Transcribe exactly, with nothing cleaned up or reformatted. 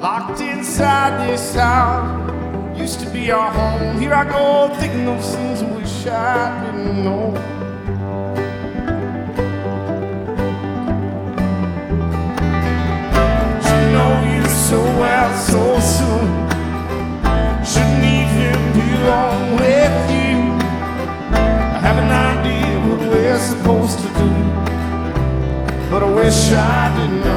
locked inside this house. Used to be our home. Here I go, thinking of things I wish I didn't know. Should know you so well so soon. Shouldn't even be alone with you. I have an idea what we're supposed to do, but I wish I didn't know.